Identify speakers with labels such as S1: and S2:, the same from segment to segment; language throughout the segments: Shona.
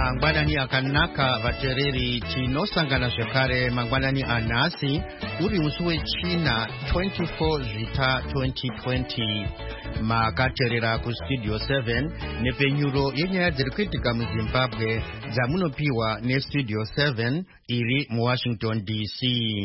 S1: mangwanani akanaka vatereri tinosangana zvekare mangwanani anhasi uri musi wechina 24 zvita 2020 makateerera kustudio 7 nepenyuro yenyaya dziri kuitika muzimbabwe dzamunopiwa nestudio 7 iri muwashington dc.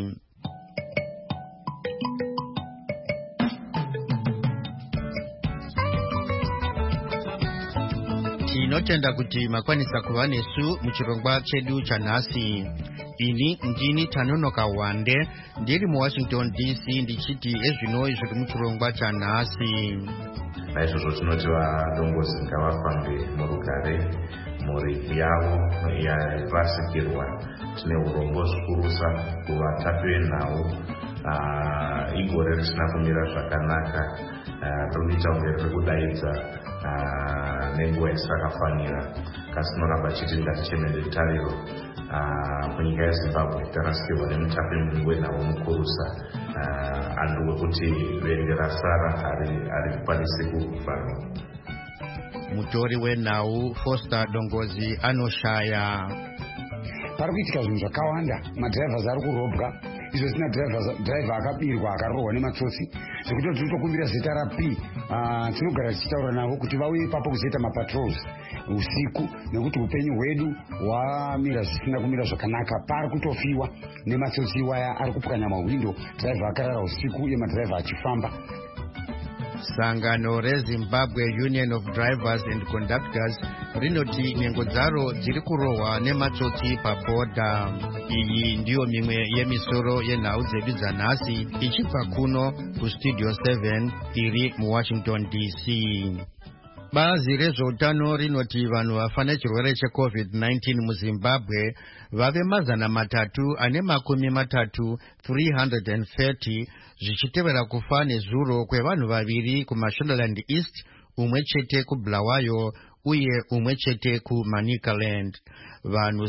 S1: tinotenda kuti makwanisa kuva nesu muchirongwa chedu chanhasi. ini ndini Tanonoka Wande ndiri muwashington dc ndichiti ezvino zviri muchirongwa chanhasi.
S2: naizvozvo tinoti vadongozi ngavafambe murugare mhuri yavo yarasikirwa. tine urombo zvikurusa kuvatapi venhau igore risina kumira zvakanaka. tirikuita umberi rekudaidza nenguva isakafanira kasi tinoramba chiti ngatichemere tariro kunyika yezimbabwe tarasikirwa nemutapi wenhau mukurusa andu wekuti vende rasara harikwanisi kuvharwa.
S1: mutori wenhau Foster Dongozi anoshaya.
S3: pari kuitika zvinhu zvakawanda. madhiraivhasi ari kurobwa, izvo zina dhiraivha akabirwa akarohwa nematsotsi zvekuti tinotokumbira zita raP. tinogara tichitaura navo kuti vauye ipapo kuzoita mapatrols usiku, nekuti upenyu hwedu hwamira zvisina kumira zvakanaka. pari kutofiwa nematsotsi waya ari kupwanya mahwindo, dhiraivha akarara usiku uye madhiraivha achifamba.
S1: sangano rezimbabwe union of drivers and conductors rinoti nhengo dzaro dziri kurohwa nematsotsi pabhodha. iyi ndiyo mimwe yemisoro yenhau dzedu dzanhasi ichibva kuno kustudio 7 iri muwashington dc. bazi rezveutano rinoti vanhu vafa nechirwere checovid-19 muzimbabwe vave 330 zvichitevera kufa nezuro kwevanhu vaviri kumashonaland east, umwe chete kubulawayo uye umwe chete kumanicaland. vanhu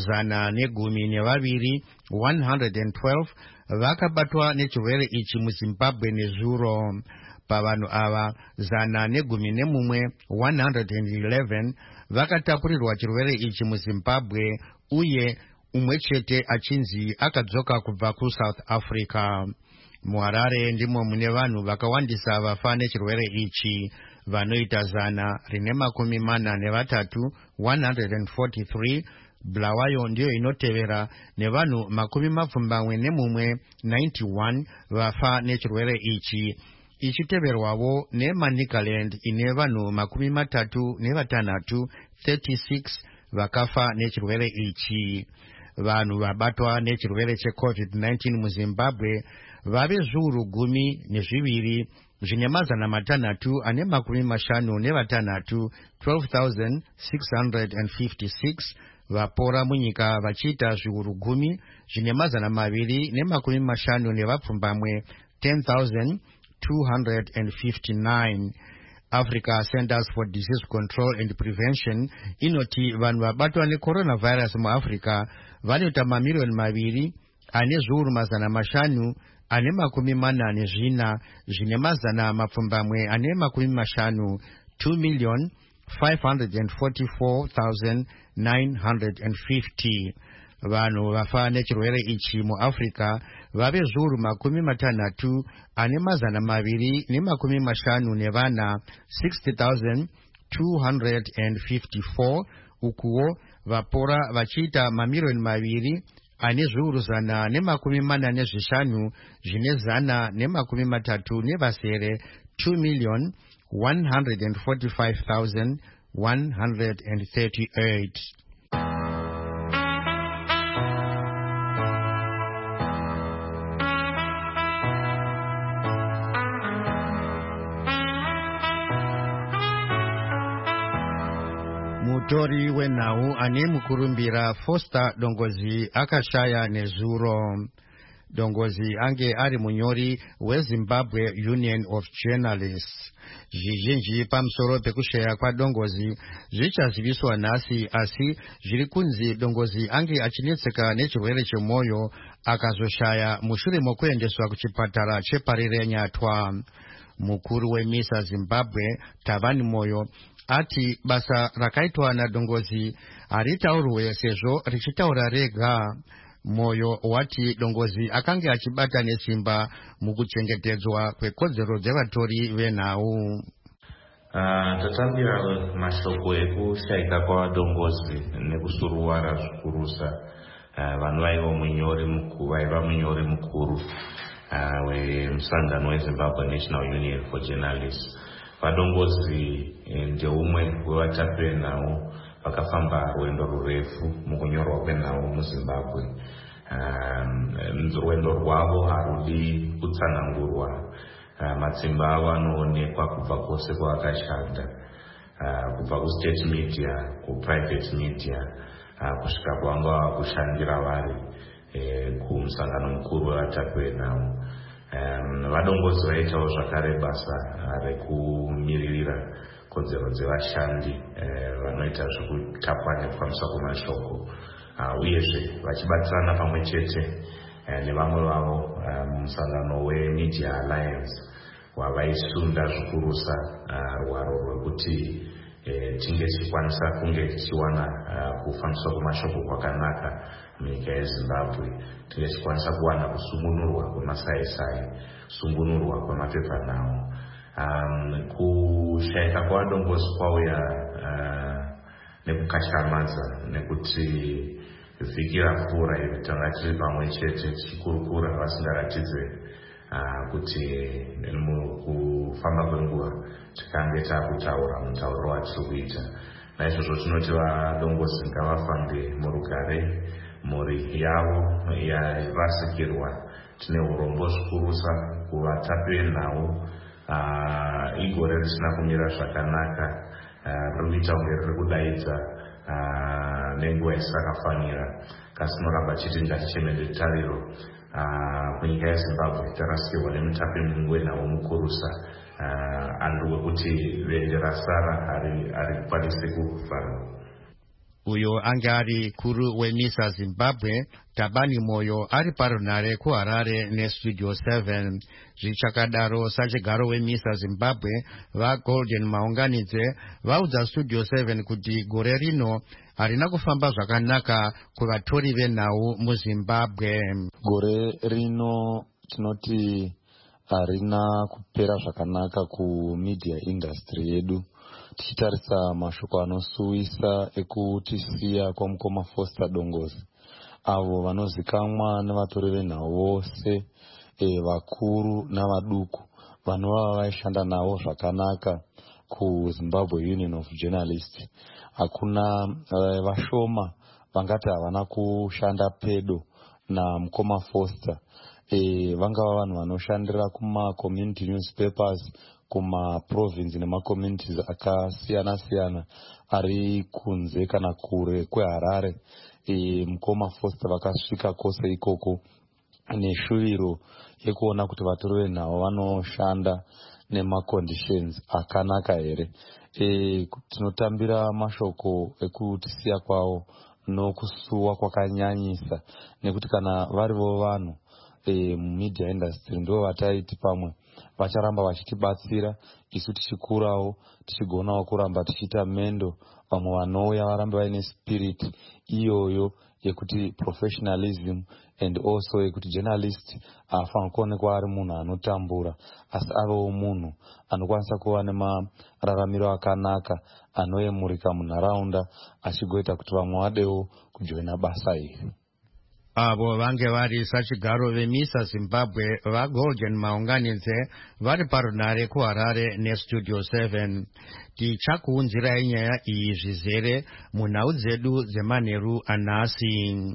S1: 112 vakabatwa nechirwere ichi muzimbabwe nezuro. pavanhu ava 111 vakatapurirwa chirwere ichi muzimbabwe uye umwe chete achinzi akadzoka kubva kuSouth Africa. muharare ndimo mune vanhu vakawandisa vafa nechirwere ichi vanoita 143. bulawayo ndiyo inotevera nevanhu 91 vafa nechirwere ichi, ichiteverwavo nemanicaland ine vanhu 36 vakafa nechirwere ichi. vanhu vabatwa nechirwere checovid-19 muzimbabwe vave 10,200 zvine 656 12,656 vapora munyika vachiita 10,000 zvine 250 nevapfumbamwe 10,259. Africa Centers for Disease Control and Prevention inoti vanhu vabatwa necoronavirus muAfrica vanoita 2,200,000 ane zviuru 500 ane 44 zvine 250,000 2,544,950. vanhu vafa nechirwere ichi muAfrica vave zviuru 60 ane 254 60,254. ukuwo vapora vachiita 2,000,000 ane zviuru 145 zvine 130 2,145,138. mutori wenhau ane mukurumbira Foster Dongozi akashaya nezuro. Dongozi ange ari munyori weZimbabwe Union of Journalists. zvizhinji pamusoro pekushaya kwaDongozi zvichaziviswa nhasi, asi zviri kunzi Dongozi ange achinetseka nechirwere chemwoyo akazoshaya mushure mokuendeswa kuchipatara cheParirenyatwa. mukuru weMISA Zimbabwe Thabani Moyo ati basa rakaitwa nadongozi haritaurwe sezvo richitaura rega. Moyo wati dongozi akange achibata nesimba mukuchengetedzwa kwekodzero dzevatori venhau.
S2: Tatambira mashoko ekushaika kwavadongozi nekusuruwara zvikurusa vanhu vaiva munyori mukuru wemusangano weZimbabwe National Union for Journalists. Vadongozi ndeumwe wevatapi venhau vakafamba rwendo rurefu mukunyorwa kwenhau muZimbabwe. Rwendo rwavo harudi kutsanangurwa. Matsimba avo anoonekwa kubva kwose kwavakashanda, kubva kustate media, kuprivate media, kusvika kwavanga vava kushandira vari kumusangano mukuru wevatapi venhau. Vadongozi vaitawo zvakare basa rekumiririra kodzero dzevashandi vanoita zvekutapwa nekufambiswa kwemashoko, uyezve vachibatsirana pamwe chete nevamwe vavo mumusangano weMedia Alliance wavaisunda zvikurusa rwaro rwekuti tinge tichikwanisa kunge tichiwana kufambiswa kwemashoko kwakanaka munyika yeZimbabwe, tinge tichikwanisa kuwana kusungunurwa kwemasaisai, kusungunurwa kwemapepanhau. Kushaika kwavadongozi kwauya nekukashamadza, nekuti vhiki rapfuura iri tanga tiri pamwe chete tichikurukura vasingaratidze kuti mukufamba kwenguva tikange taakutaura mutauro watiri kuita. Naizvozvo tinoti vadongozi ngavafambe murugare, mhuri yavo yarasikirwa. Tine urombo zvikuru kuvatapi venhau. Igore risina kumira zvakanaka, rinoita kunge riri kudaidza nenguva isakafanira, kasi tinoramba chiti ngatichemedze tariro kunyika yeZimbabwe tarasikirwa nemutapi wenhau mukurusa, andu wekuti vende rasara harikwanisi kuvharwa.
S1: Uyo ange ari kuru weMISA Zimbabwe Thabani Moyo ari parunhare kuHarare neStudio 7. Zvichakadaro sachigaro weMISA Zimbabwe vaGolden Maunganidze vaudza Studio 7 kuti gore rino harina kufamba zvakanaka kuvatori venhau muZimbabwe.
S4: Gore rino tinoti harina kupera zvakanaka kumedia industry yedu. Tichitarisa mashoko anosuwisa ekutisiya kwamukoma Foster Dongozi, avo vanozikamwa nevatori venhau vose, vakuru navaduku, vanova vaishanda navo zvakanaka kuZimbabwe Union of Journalists. Hakuna vashoma vangati havana kushanda pedo namukoma Foster. Vangava vanhu vanoshandira kuma-community newspapers, kuma-province nema-communities akasiyana-siyana ari kunze kana kure kweHarare. Mukoma Foster vakasvika kwose ikoko neshuviro yekuona kuti vatori venhau vanoshanda nema-conditions akanaka here. Tinotambira mashoko ekutisiya kwavo nokusuwa kwakanyanyisa, nekuti kana varivo vanhu mumedia industry ndo vataiti pamwe vacharamba vachitibatsira isu tichikurawo, tichigonawo kuramba tichiita mendo. Vamwe vanouya varambe vaine spirit iyoyo yekuti professionalism and also yekuti journalist afanira kuonekwa ari munhu anotambura, asi avewo munhu anokwanisa kuva nemararamiro akanaka, anoyemurika munharaunda, achigoita kuti vamwe vadewo kujoina basa iri.
S1: Avo vange vari sachigaro veMISA Zimbabwe vaGolden Maunganidze vari parunhare kuHarare neStudio 7. Tichakuunzirai nyaya iyi zvizere munhau dzedu dzemanheru anhasi.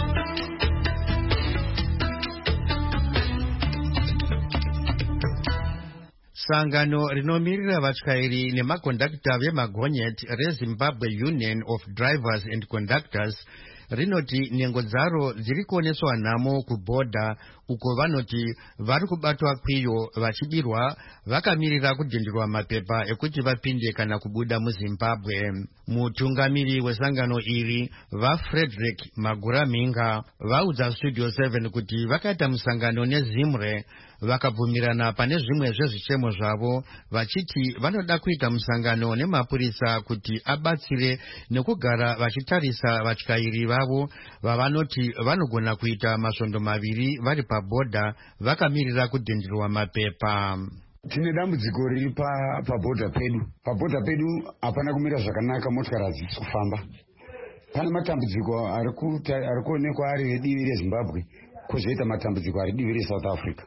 S1: Sangano rinomirira vatyairi nemakondakta vemagonyeti reZimbabwe Union of Drivers and Conductors rinoti nhengo dzaro dziri kuoneswa nhamo kubhodha, uko vanoti vari kubatwa kwiyo vachidirwa vakamirira kudhindirwa mapepa ekuti vapinde kana kubuda muZimbabwe. Mutungamiri wesangano iri vaFrederick Maguraminga vaudza Studio 7 kuti vakaita musangano neZimre vakabvumirana pane zvimwe zvezvichemo zvavo, vachiti vanoda kuita musangano nemapurisa kuti abatsire nekugara vachitarisa vatyairi vavo vavanoti vanogona kuita masvondo maviri vari pabhodha vakamirira kudhindirwa mapepa.
S3: Tine dambudziko riri pabhodha pedu. Pabhodha pedu hapana kumira zvakanaka, motikari hadzisi kufamba. Pane matambudziko ari kuonekwa ari vedivi reZimbabwe, kwozoita matambudziko ari divi reSouth Africa.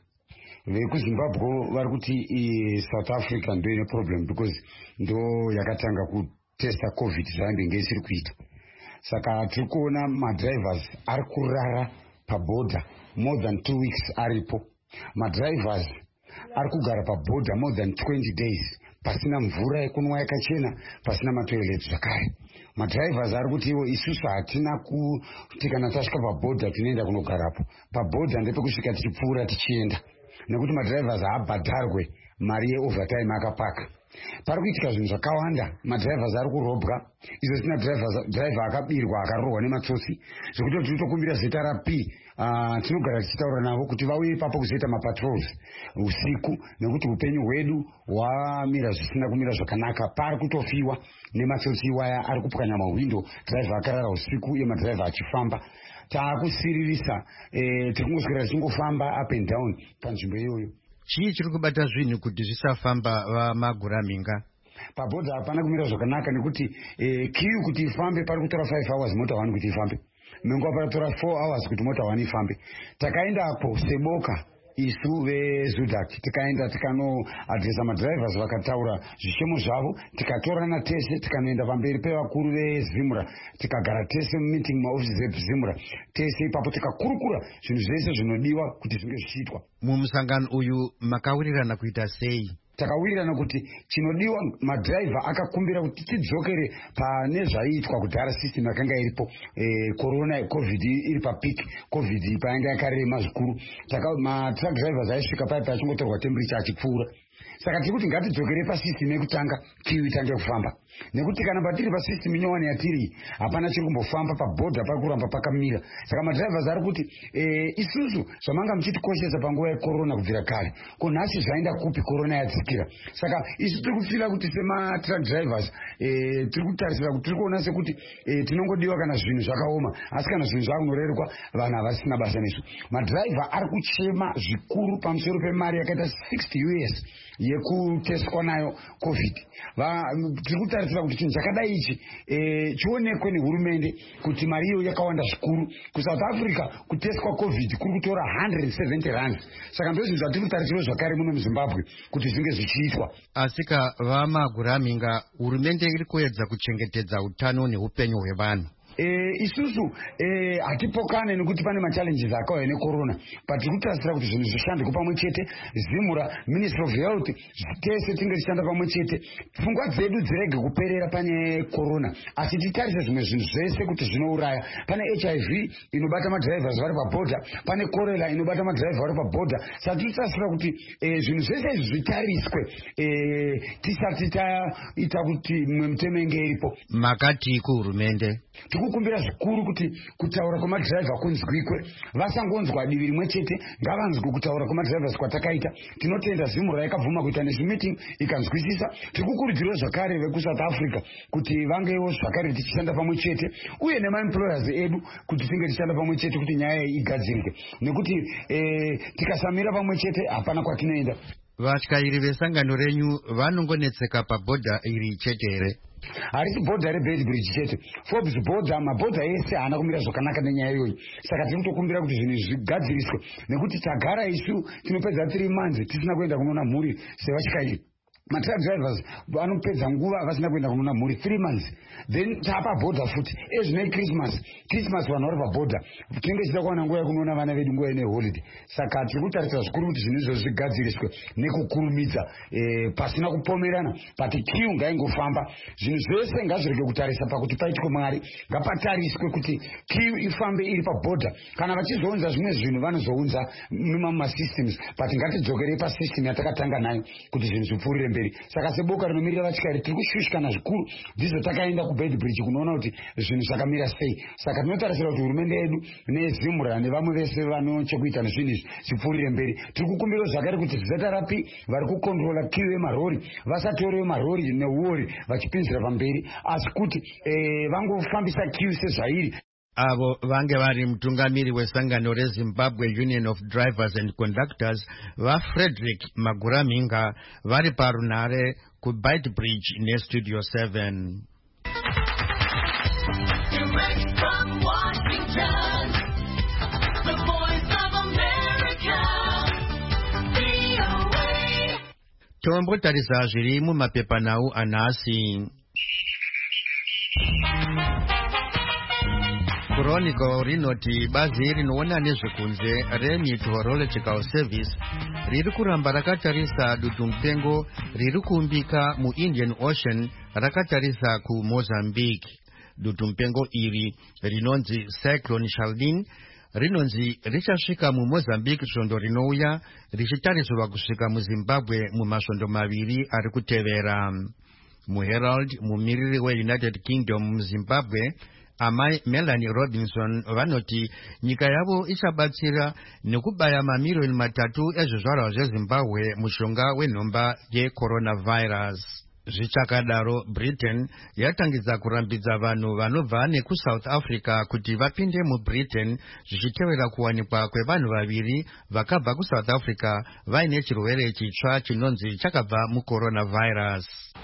S3: VekuZimbabwe vari kuti South Africa ndo ine problem because ndo yakatanga kutesta COVID zvaambenge isiri kuita. Saka tiri kuona madrivers ari kurara pabhodha more than 2 weeks aripo. Madrivers ari kugara pabhodha more than 20 days pasina mvura yekunwa yakachena, pasina matoilet zvakare. Madrivers ari kuti iwo isusu hatina kuti kana tasvika pabhodha tinoenda kunogarapo. Pabhodha ndepekusvika tichipfuura tichienda, nekuti madrivers haabhadharwe mari yeovertime akapaka. Pari kuitika zvinhu zvakawanda. Madrivers ari kurobwa, izvo sina driver akabirwa akarohwa nematsotsi, zvekuti tinotokumbira zita raP. Tinogara tichitaura navo kuti vauye ipapo kuzoita mapatrols usiku, nekuti upenyu hwedu hwamira zvisina kumira zvakanaka. Pari kutofiwa nematsotsi iwaya ari kupwanya mahwindo, driver akarara usiku uye madriver achifamba. Taakusiririsa, tiri kungoswera tichingofamba up and down panzvimbo iyoyo.
S1: Chii chiri kubata zvinhu kuti zvisafamba vamaguraminga?
S3: Pabhodha hapana kumira zvakanaka, nekuti kiu kuti ifambe pari kutora 5 hours mota 1 kuti ifambe. Menguva paratora 4 hours kuti mota 1 ifambe. Takaendapo seboka isu veZUDAC, tikaenda tikanoadresa madrivers vakataura zvishemo zvavo, tikatorana tese tikanoenda pamberi pevakuru veZimura, tikagara tese mumeeting maofisi eZimura tese ipapo tikakurukura zvinhu zvese zvinodiwa kuti zvinge zvichiitwa.
S1: Mumusangano uyu makawirirana kuita sei?
S3: Takawirirana kuti chinodiwa, madriver akakumbira kuti tidzokere pane zvaiitwa kudhara, system yakanga iripo, corona covid iri papik, covid painge yakarema zvikuru. Matruck drivers aisvika paipa achingotorwa temperature achipfuura. Saka tiri kuti ngatidzokere pasystem yekutanga, kiu itange kufamba, nekuti kana patiri pasystem inyowani yatiri hapana chiri kumbofamba, pabhodha pari kuramba pakamira. Saka madrivers ari kuti isusu zvamanga muchitikoshesa panguva yekorona kubvira kare, ko nhasi zvaenda kupi korona yadzikira. Saka isu tiri kufira kuti sematruck drivers tiri kutarisira kuti tiri kuona sekuti tinongodiwa kana zvinhu zvakaoma, asi kana zvinhu zvakunorerwa vanhu havasina basa nesu. Madriver ari kuchema zvikuru pamusoro pemari yakaita 60 US yekuteswa nayo COVID. Tiri kutarisira kuti chinhu chakadai ichi chionekwe nehurumende kuti mari iyo yakawanda zvikuru. KuSouth Africa kuteswa COVID kuri kutora 170 rand. Saka ndozvinhu zvatiri kutarisira zvakare muno muZimbabwe kuti zvinge zvichiitwa.
S1: Asika vamaguraminga, hurumende iri kuedza kuchengetedza utano neupenyu hwevanhu.
S3: Isusu hatipokane nekuti pane machallenges akauya nekorona, but tiri kutarisira kuti zvinhu zvishandike pamwe chete. Zimura, Ministry of Health, tese tinge tichishanda pamwe chete. Pfungwa dzedu dzirege kuperera pane korona, asi titarise zvimwe zvinhu zvese kuti zvinouraya. Pane HIV inobata madrivers vari pabhodha, pane korera inobata madrivers vari pabhodha. Saka tiri kutarisira kuti zvinhu zvese izvi zvitariswe tisati taita kuti mimwe mitemenge iripo.
S1: Makati kuhurumende
S3: Tikukumbira zvikuru kuti kutaura kwemadriver kunzwikwe, vasangonzwa divi rimwe chete, ngavanzwe kutaura kwemadrivers kwatakaita. Tinotenda Zimura yakabvuma kuita nezvimeeting ikanzwisisa. Tikukurudzira zvakare vekuSouth Africa kuti vangewo zvakare tichishanda pamwe chete, uye nemaemployers edu kuti tinge tichishanda pamwe chete kuti nyaya iyi igadzirike, nekuti tikasamira pamwe chete hapana kwatinoenda.
S1: Vatyairi vesangano renyu vanongonetseka pabhodha iri chete here?
S3: Harisi bhodha reBedbridge chete, Forbes bhodha, mabhodha ese haana kumira zvakanaka nenyaya iyoyi. Saka tiri kutokumbira kuti zvinhu zvigadziriswe, nekuti tagara isu tinopedza 3 months tisina kuenda kunoona mhuri sevatyairi. Matruck drivers vanopedza nguva vasina kuenda kunoona mhuri 3 months. Then tapa bhodha futi ezvinei Christmas vanhu vari pabhodha, tinenge tichida kuwana nguva yekunoona vana vedu nguva ine holiday. Saka tiri kutarisira zvikuru kuti zvinhu izvo zvigadziriswe nekukurumidza, pasina kupomerana, but kiu ngaingofamba. Zvinhu zvese ngazvirege kutarisa pakuti paitwe mari, ngapatariswe kuti kiu ifambe iri pabhodha. Kana vachizounza zvimwe zvinhu vanozounza mumasystems, but ngatidzokerei pasystem yatakatanga nayo kuti zvinhu zvipfuurire mberi. mberi. Saka seboka rinomirira vatyari tiri kushushikana zvikuru, ndizvo takaenda kuBedbridge kunoona kuti zvinhu zvakamira sei. Saka tinotarisira kuti hurumende yedu neZimura nevamwe vese vanochekuita nezvinhu izvi zvipfuurire mberi. Tiri kukumbira zvakare kuti ZRP vari kukontrola kiu yemarori vasatorewo marori neuori vachipinzira pamberi, asi kuti vangofambisa kiu sezvairi.
S1: Avo vange vari mutungamiri wesangano reZimbabwe Union of Drivers and Conductors vaFrederick Maguraminga vari parunhare kuBedbridge neStudio 7. Tombotarisa zviri mumapepanhau anhasi. Chronicle rinoti bazi rinoona nezvekunze remeteorological service riri kuramba rakatarisa dutumupengo riri kuumbika muIndian Ocean rakatarisa kuMozambique. Dutumupengo iri rinonzi Cyclone Charlene rinonzi richasvika muMozambique svondo rinouya richitariswa kusvika muZimbabwe mumasvondo maviri ari kutevera. MuHerald mumiriri weUnited Kingdom muZimbabwe amai Melanie Robinson vanoti nyika yavo ichabatsira nekubaya mamiliyoni 3 ezvizvarwa zveZimbabwe mushonga wenhomba yecoronavirus. Zvichakadaro, Britain yatangidza kurambidza vanhu vanobva nekuSouth Africa kuti vapinde muBritain zvichitevera kuwanikwa kwevanhu vaviri vakabva kuSouth Africa vaine chirwere chitsva chinonzi chakabva mucoronavirus.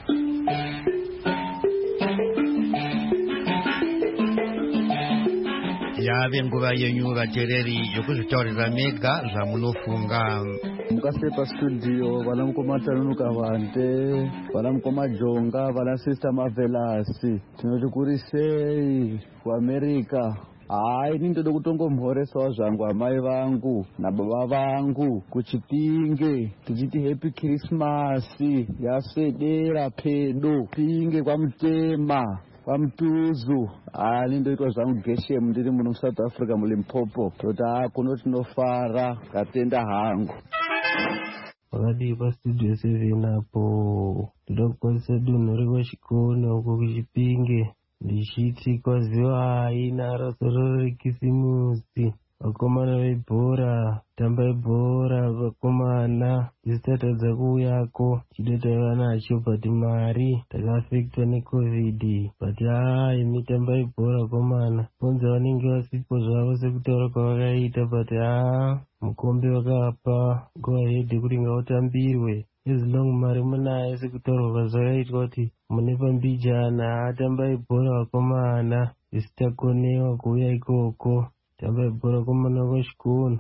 S1: Yave nguva yenyu vateereri yokuzvitaurira mega zvamunofunga.
S5: Mukasepa studio vana mukoma Tanunuka Vante, vana mukoma Jonga, vana sister Marvelous. Tinoti kuri sei kuAmerica. Ini ndoda kutongomhoresawo zvangu amai vangu nababa vangu kuChipinge tichiti happy Christmas yaswedera pedo Pinge kwaMutema kwaMutuzu. Ndoitwa zvangu Geshemu ndiri muno South Africa muLimpopo toti kuno tinofara katenda hangu.
S6: Wakati pastudio 7 apo ndoda kukwazisa dunhu rekwachikona uko kuChipinge ndichiti kwaziwa haina rasoro rekisimusi. Vakomana vebhora tambai bhora vakomana isitatadza kuuyako chidota vanacho but mari takafektwa neCovid but mitambai bhora vakomana ponza vanenge vasipo zvavo sekutaura kwavakaita but mukombe vakapa go ahead kuti ngautambirwe as long mari munayo sekutaurwa kwazvakaitwa kuti mune pambijana tambai bhora vakomana isitakonewa kuuya ikoko tambai bhora vakomana kwachikona.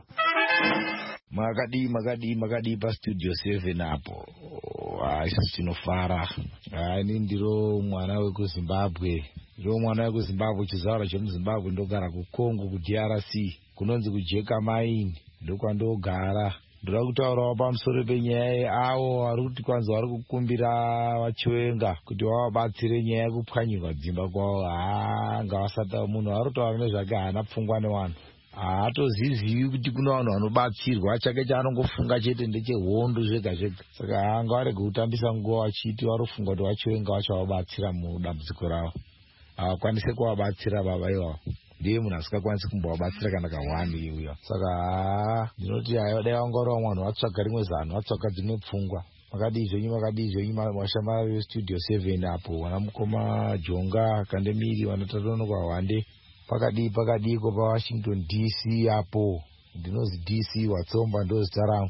S7: Makadi pastudio 7 apo. Isusu tinofara. Ini ndiro mwana wekuZimbabwe. Chizaura chemuZimbabwe ndogara kuCongo kuDRC. Kunonzi kujeka maini ndokwandogara. Ndoda kutaurawo pamusoro penyaya avo vari kuti kwanzi vari kukumbira vachiwenga kuti vavabatsire nyaya yekupwanyirwa dzimba kwavo. Ngavasata munhu ari kutaura nezvake haana pfungwa nevanhu. Haatozizivi kuti kuna vanhu vanobatsirwa, chake chaanongofunga chete ndechehondo zvega zvega. Saka ngavarege kutambisa nguva vachiti varofunga kuti vachiwenga vachavabatsira mudambudziko ravo. Havakwanise kuvabatsira baba ivavo. Ndiye munhu asingakwanisi kumbovabatsira kana kawani uya. Saka ndinoti dai vangaurawo vanhu vatsvaga rimwe zano, vatsvaga dzimwe pfungwa. Makadi zvenyu mashama veStudio 7 apo vana mukoma Jonga Kandemiri vanotatonoka Hwande pakadiko paWashington DC apo. Ndinozi DC Watsomba ndozita rangu.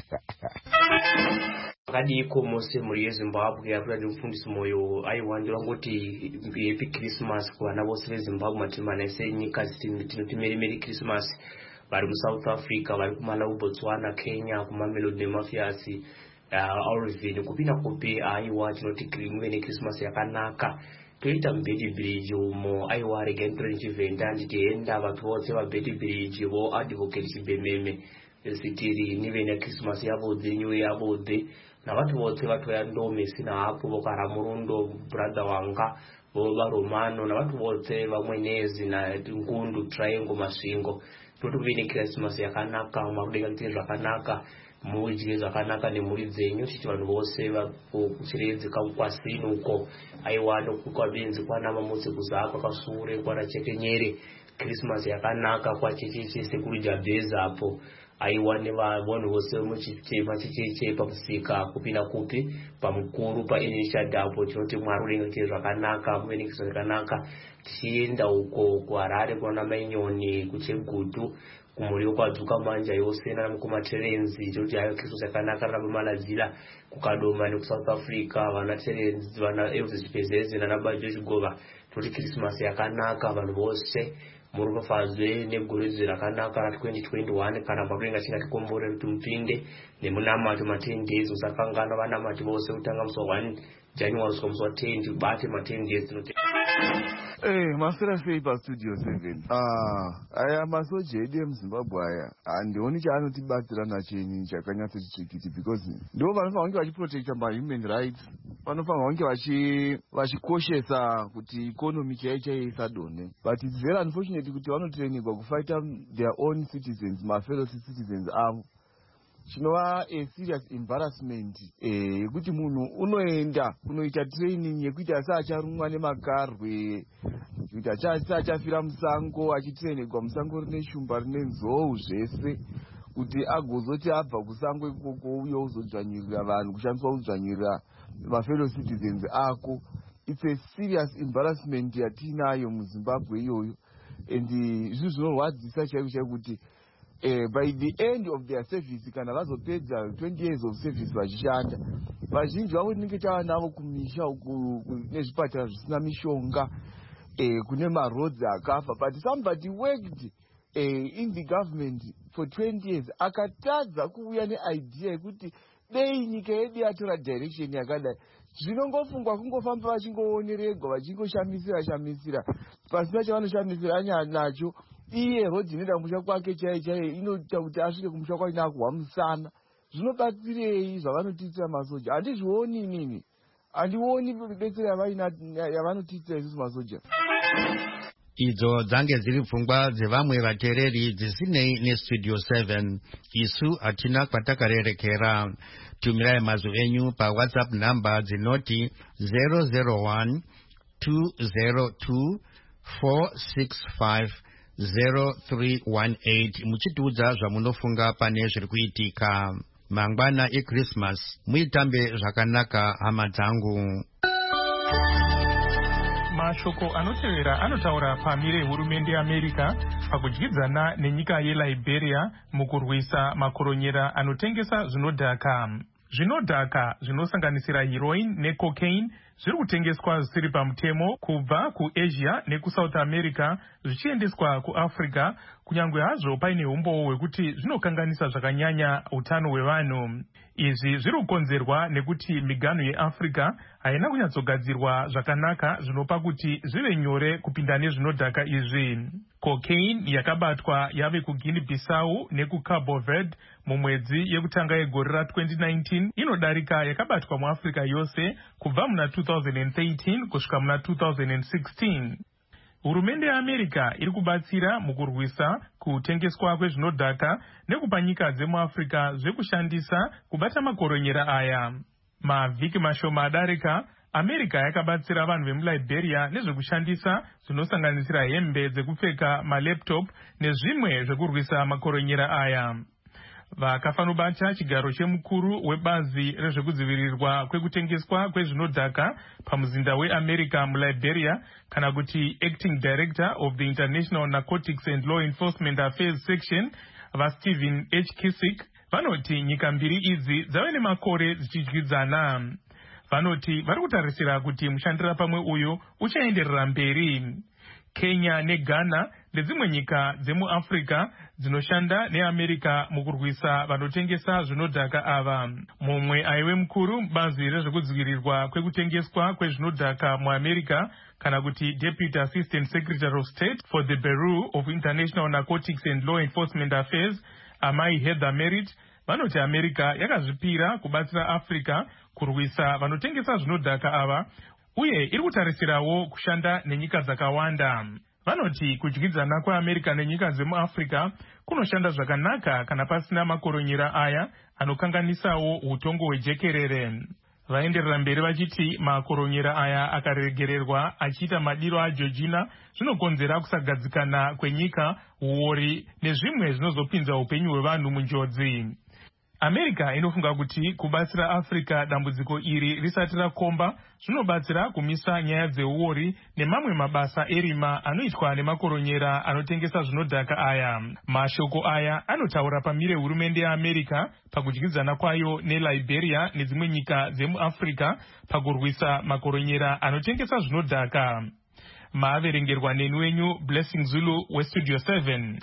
S8: Pakadiko mose muri yeZimbabwe akuratidza mufundisi moyo aiwandira ngoti happy Christmas kuvana vose veZimbabwe matimana ese nyika tinoti Merry Christmas vari muSouth Africa, vari kuMalawi, Botswana, Kenya, kuMamelodi neMafias, Alvin kupinda kupi aiwa tinoti muve neChristmas yakanaka. Toita muBedbridge umo aiwa rega nditori ndichivhenda ndichienda vatu vose vaBedbridge vo advocate Chibhememe sitiri nive neChristmas yavode new yavode navatu vose vatoya ndome sina hapo vokara murundo brother wanga vo Romano navatu vose vamwenezi na Ngundu Triangle Masvingo. Totuve neChristmas yakanaka makudenga kuti zvakanaka mudye zvakanaka nemhuri dzenyu tichiti vanhu vose kucheredzeka kwasini uko aiwanda kwabenzi kwana mamutse kuzaa kwakasure kwana chekenyere Christmas yakanaka kwachecheche sekuru Jabeza apo aiwane vanhu vose muchitema chicheche pamusika kupinda kupi pamukuru painishadapo tinoti Mwari urengetere zvakanaka muvenekisa zvakanaka tichienda uko kuHarare kuona mainyoni kuChegutu kumuriwo kwadzuka manja yose namukumaterenzi toti hayo Christmas yakanaka rabamaladzira kukadoma nekuSouth Africa vana terenzi vana Elvis Chipezeze nanabajo Chigova toti Christmas yakanaka vanhu vose murufadzwe negore rakanaka ra2021 kana pakuenga chingatikomborera kuti mupinde nemunamato ma 10 days usakangana vanamati vose kutanga musi wa 1 January kusvika musi wa 10 tibate ma 10 days tinote
S9: masera sei pastudio 7 aya masoja edu emuZimbabwe aya handioni chaanotibatsira nacheni chakanyatsochichikiti because ndo vanofanira kunge vachiprotecta mahuman rights vanofanira kunge vachikoshesa kuti ikonomi chaichaiye isadonhe but its very unfortunate kuti vanotrainirwa kufighta their own citizens mafellow citizens avo chinova a serious embarrassment yekuti munhu unoenda kunoita training yekuti asacharumwa nemakarwe kuti asachafira musango achitrainirwa musango rine shumba rine nzou zvese kuti agozoti abva kusango ikoko uye uzodzvanyirira vanhu kushandiswa kudzvanyirira mafellow citizens ako. It's a serious embarrassment yatinayo muZimbabwe iyoyo and izvi zvinorwadzisa chaiko chaiko kuti by the end of their service kana vazopedza 20 years of service vachishanda vazhinji vavo tinenge tava navo kumisha nezvipatara zvisina mishonga kune maroads akafa but somebody worked in the government for 20 years akatadza kuuya neidea yekuti dei nyika yedu yatora direction yakadai zvinongofungwa kungofamba vachingooneregwa vachingoshamisira pasina chavanoshamisira nacho iye rodhi inoenda kumusha kwake chaiye inoita kuti asvike kumusha kwake nakuhwa musana. Zvinobatsirei zvavanotiitira masoja? Handizvioni inini, handioni betsero yavanotiitira isusu masoja.
S1: Idzo dzange dziri pfungwa dzevamwe vateereri dzisinei nestudio 7. Isu hatina kwatakarerekera. Tumirai mazwi enyu paWhatsApp namba dzinoti 001 202 465 0318 muchitiudza zvamunofunga pane zviri kuitika. Mangwana eChristmas muitambe zvakanaka hama dzangu.
S10: Mashoko anotevera anotaura pamire yehurumende yeAmerica pakudyidzana nenyika yeLiberia mukurwisa makoronyera anotengesa zvinodhaka. Zvinodhaka zvinosanganisira heroin necocaine zviri kutengeswa zvisiri pamutemo kubva kuAsia nekuSouth America zvichiendeswa kuAfrica, kunyange hazvo paine umbowo hwekuti zvinokanganisa zvakanyanya utano hwevanhu. Izvi zviri kukonzerwa nekuti miganhu yeAfrica haina kunyatsogadzirwa zvakanaka zvinopa kuti zvive nyore kupinda nezvinodhaka izvi. Cocaine yakabatwa yave kuGuinea Bissau nekuCabo Verde mumwedzi yekutanga yegore ra2019 inodarika yakabatwa muAfrica yose kubva muna 2013 kusvika muna 2016. Hurumende yeAmerica iri kubatsira mukurwisa kutengeswa kwezvinodhaka nekupa nyika dzemuAfrica zvekushandisa kubata makoronyera aya. Mavhiki mashoma adarika, America yakabatsira vanhu vemuLiberia nezvekushandisa zvinosanganisira hembe dzekupfeka, malaptop nezvimwe zvekurwisa makoronyera aya. Vakafanobata chigaro chemukuru webazi rezvekudzivirirwa kwekutengeswa kwezvinodhaka pamuzinda weAmerica muLiberia, kana kuti Acting Director of the International Narcotics and Law Enforcement Affairs Section, vaStephen H. Kissick, vanoti nyika mbiri idzi dzave nemakore dzichidyidzana. Vanoti vari kutarisira kuti mushandira pamwe uyu uchaenderera mberi. Kenya neGhana ndedzimwe nyika dzemuAfrica dzinoshanda neAmerica mukurwisa vanotengesa zvinodhaka ava. Mumwe aiwe mukuru bazi rezvekudzivirirwa kwekutengeswa kwezvinodhaka muAmerica, kana kuti Deputy Assistant Secretary of State for the Bureau of International Narcotics and Law Enforcement Affairs, Amai Heather Merritt, vanoti America yakazvipira kubatsira Africa kurwisa vanotengesa zvinodhaka ava, uye iri kutarisirawo kushanda nenyika dzakawanda. vanoti kudyidzana kweAmerica nenyika dzemuAfrica kunoshanda zvakanaka kana pasina makoronyera aya anokanganisawo utongo hwejekerere. Vaenderera mberi vachiti makoronyera aya akaregererwa achiita madiro aJeorgina zvinokonzera kusagadzikana kwenyika, uori nezvimwe zvinozopinza upenyu hwevanhu munjodzi. America inofunga kuti kubatsira Africa dambudziko iri risati rakomba zvinobatsira kumisa nyaya dzeuori nemamwe mabasa erima anoitwa nemakoronyera anotengesa zvinodhaka aya. Mashoko aya anotaura pamire hurumende yeAmerica pakudyidzana kwayo neLiberia nedzimwe nyika dzemuAfrica pakurwisa makoronyera anotengesa zvinodhaka. Maaverengerwa neni wenyu Blessing Zulu weStudio 7.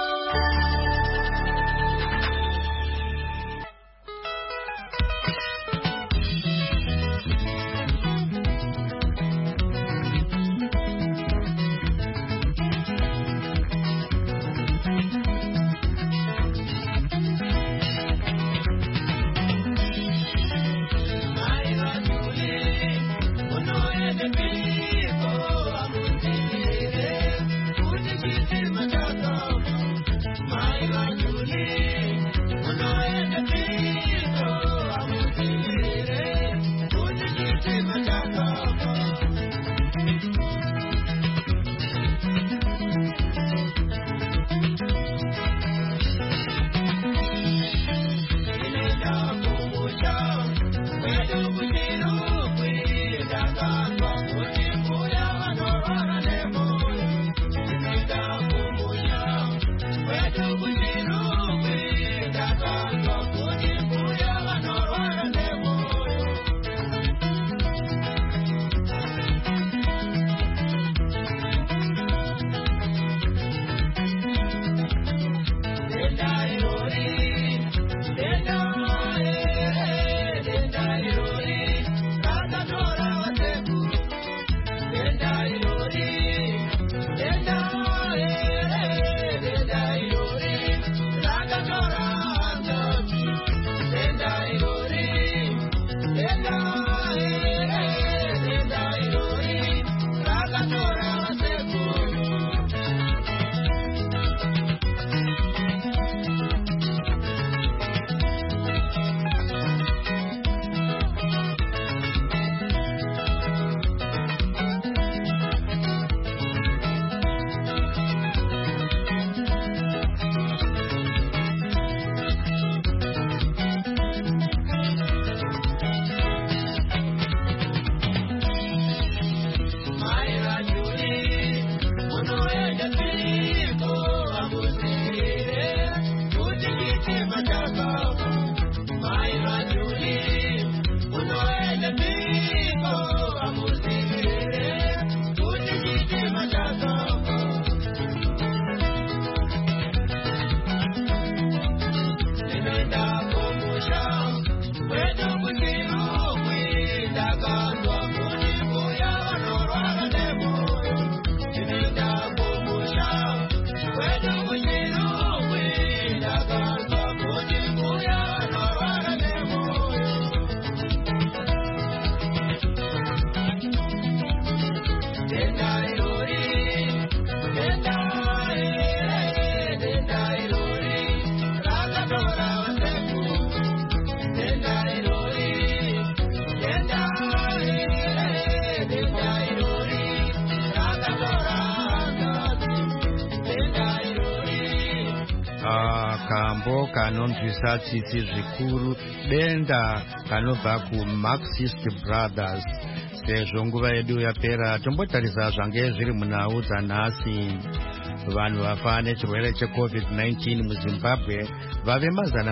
S1: kambo kanonzwisa tsitsi zvikuru denda kanobva kuMarxist Brothers. Sezvo nguva yedu yapera, tombotarisa zvange zviri munhau dzanhasi. Vanhu vafa nechirwere cheCovid-19 muZimbabwe vave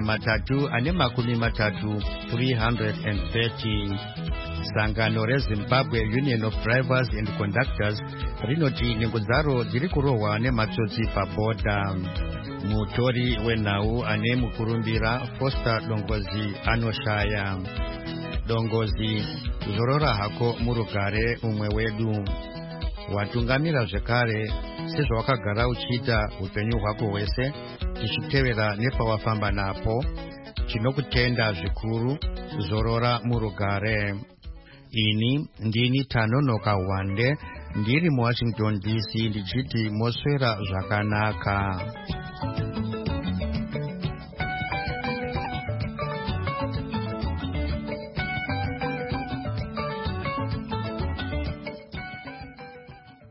S1: 330. Sangano reZimbabwe Union of Drivers and Conductors rinoti nhengo dzaro dziri kurohwa nematsotsi pabhodha. Mutori wenhau ane mukurumbira Foster Dongozi anoshaya. Dongozi, zorora hako murugare umwe wedu. Watungamira zvekare sezvawakagara uchiita upenyu hwako hwese, tichitevera nepawafamba napo. Tinokutenda zvikuru, zorora murugare. Ini ndini Tanonoka Wande, ndiri muwashington DC ndichiti moswera zvakanaka.